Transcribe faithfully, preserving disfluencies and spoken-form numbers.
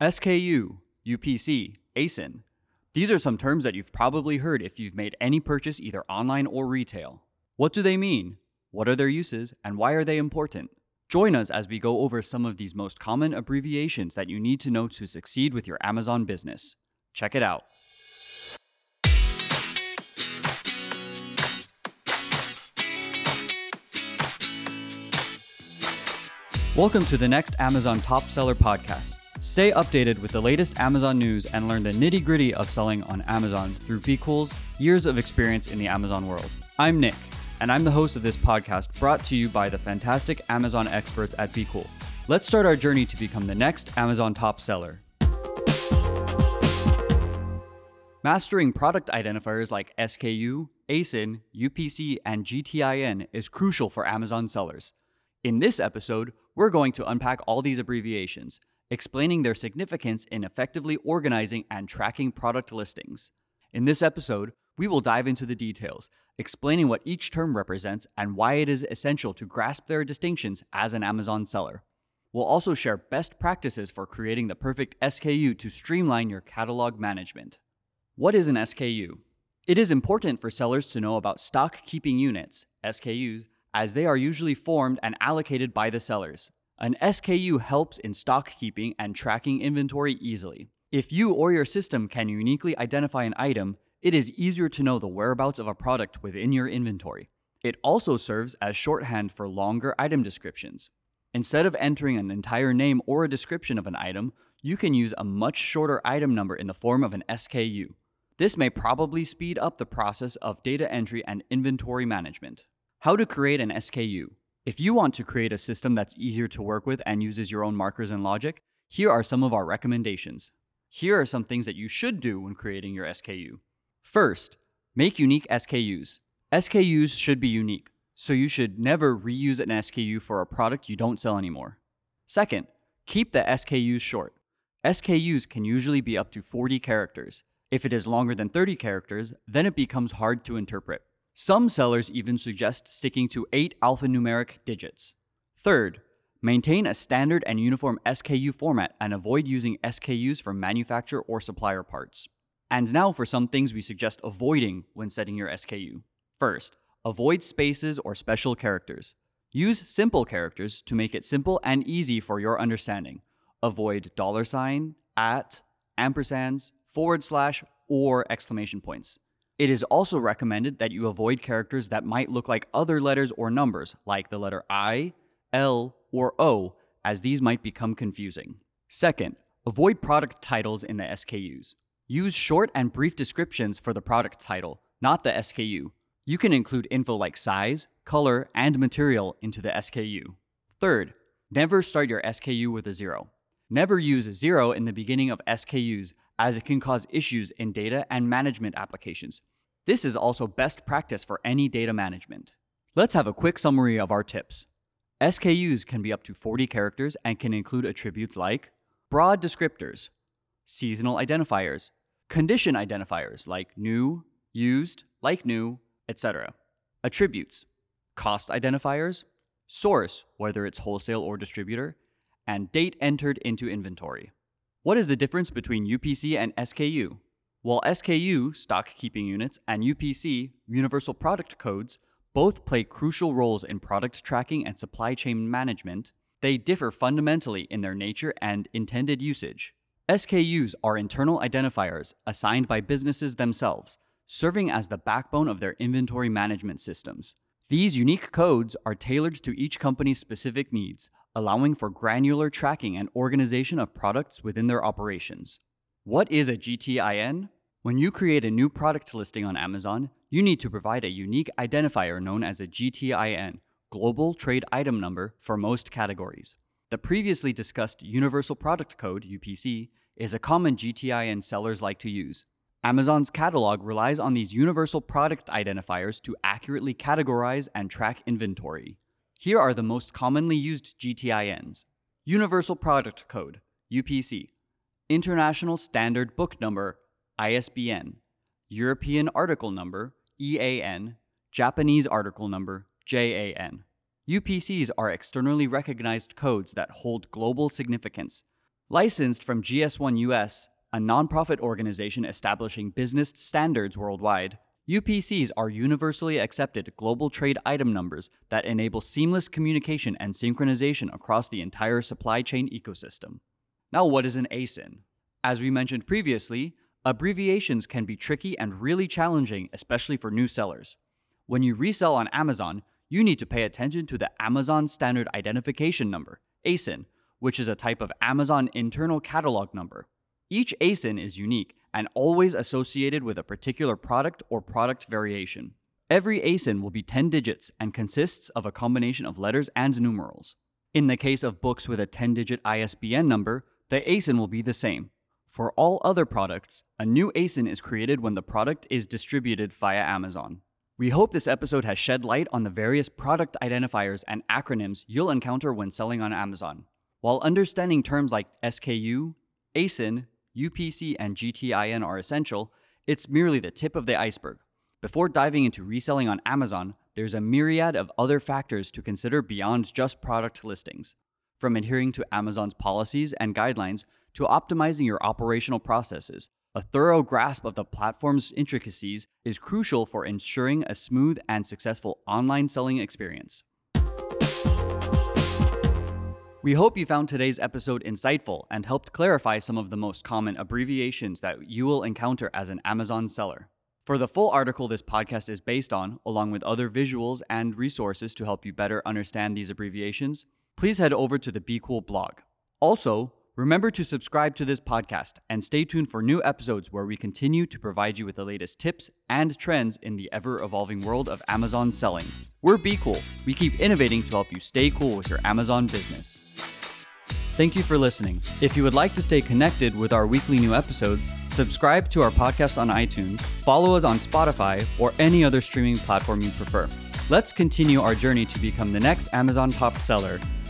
S K U, U P C, A S I N. These are some terms that you've probably heard if you've made any purchase either online or retail. What do they mean? What are their uses, and why are they important? Join us as we go over some of these most common abbreviations that you need to know to succeed with your Amazon business. Check it out. Welcome to the next Amazon Top Seller Podcast. Stay updated with the latest Amazon news and learn the nitty-gritty of selling on Amazon through BeCool's years of experience in the Amazon world. I'm Nick, and I'm the host of this podcast brought to you by the fantastic Amazon experts at BeCool. Let's start our journey to become the next Amazon Top Seller. Mastering product identifiers like S K U, A S I N, U P C, and G T I N is crucial for Amazon sellers. In this episode, we're going to unpack all these abbreviations, explaining their significance in effectively organizing and tracking product listings. In this episode, we will dive into the details, explaining what each term represents and why it is essential to grasp their distinctions as an Amazon seller. We'll also share best practices for creating the perfect S K U to streamline your catalog management. What is an S K U? It is important for sellers to know about stock keeping units, S K Us, as they are usually formed and allocated by the sellers. An S K U helps in stock keeping and tracking inventory easily. If you or your system can uniquely identify an item, it is easier to know the whereabouts of a product within your inventory. It also serves as shorthand for longer item descriptions. Instead of entering an entire name or a description of an item, you can use a much shorter item number in the form of an S K U. This may probably speed up the process of data entry and inventory management. How to create an S K U. If you want to create a system that's easier to work with and uses your own markers and logic, here are some of our recommendations. Here are some things that you should do when creating your S K U. First, make unique S K Us. S K Us should be unique, so you should never reuse an S K U for a product you don't sell anymore. Second, keep the S K Us short. S K Us can usually be up to forty characters. If it is longer than thirty characters, then it becomes hard to interpret. Some sellers even suggest sticking to eight alphanumeric digits. Third, maintain a standard and uniform S K U format and avoid using S K Us for manufacturer or supplier parts. And now for some things we suggest avoiding when setting your S K U. First, avoid spaces or special characters. Use simple characters to make it simple and easy for your understanding. Avoid dollar sign, at, ampersands, forward slash, or exclamation points. It is also recommended that you avoid characters that might look like other letters or numbers, like the letter I, L, or O, as these might become confusing. Second, avoid product titles in the S K Us. Use short and brief descriptions for the product title, not the S K U. You can include info like size, color, and material into the S K U. Third, never start your S K U with a zero. Never use zero in the beginning of S K Us, as it can cause issues in data and management applications. This is also best practice for any data management. Let's have a quick summary of our tips. S K Us can be up to forty characters and can include attributes like broad descriptors, seasonal identifiers, condition identifiers like new, used, like new, et cetera. Attributes, cost identifiers, source, whether it's wholesale or distributor, and date entered into inventory. What is the difference between U P C and S K U? While S K U, stock keeping units, and U P C, universal product codes, both play crucial roles in product tracking and supply chain management, they differ fundamentally in their nature and intended usage. S K Us are internal identifiers assigned by businesses themselves, serving as the backbone of their inventory management systems. These unique codes are tailored to each company's specific needs, allowing for granular tracking and organization of products within their operations. What is a G T I N? When you create a new product listing on Amazon, you need to provide a unique identifier known as a G T I N, Global Trade Item Number, for most categories. The previously discussed Universal Product Code, U P C, is a common G T I N sellers like to use. Amazon's catalog relies on these universal product identifiers to accurately categorize and track inventory. Here are the most commonly used G T I Ns. Universal Product Code, U P C. International Standard Book Number, I S B N. European Article Number, E A N. Japanese Article Number, J A N. U P Cs are externally recognized codes that hold global significance. Licensed from G S one U S, a nonprofit organization establishing business standards worldwide, U P Cs are universally accepted global trade item numbers that enable seamless communication and synchronization across the entire supply chain ecosystem. Now, what is an A S I N? As we mentioned previously, abbreviations can be tricky and really challenging, especially for new sellers. When you resell on Amazon, you need to pay attention to the Amazon Standard Identification Number, A S I N, which is a type of Amazon internal catalog number. Each A S I N is unique and always associated with a particular product or product variation. Every A S I N will be ten digits and consists of a combination of letters and numerals. In the case of books with a ten-digit I S B N number, the A S I N will be the same. For all other products, a new A S I N is created when the product is distributed via Amazon. We hope this episode has shed light on the various product identifiers and acronyms you'll encounter when selling on Amazon. While understanding terms like S K U, A S I N, U P C, and G T I N are essential, it's merely the tip of the iceberg. Before diving into reselling on Amazon, there's a myriad of other factors to consider beyond just product listings. From adhering to Amazon's policies and guidelines to optimizing your operational processes, a thorough grasp of the platform's intricacies is crucial for ensuring a smooth and successful online selling experience. We hope you found today's episode insightful and helped clarify some of the most common abbreviations that you will encounter as an Amazon seller. For the full article this podcast is based on, along with other visuals and resources to help you better understand these abbreviations, please head over to the Be Cool blog. Also, remember to subscribe to this podcast and stay tuned for new episodes where we continue to provide you with the latest tips and trends in the ever-evolving world of Amazon selling. We're Be Cool. We keep innovating to help you stay cool with your Amazon business. Thank you for listening. If you would like to stay connected with our weekly new episodes, subscribe to our podcast on iTunes, follow us on Spotify, or any other streaming platform you prefer. Let's continue our journey to become the next Amazon top seller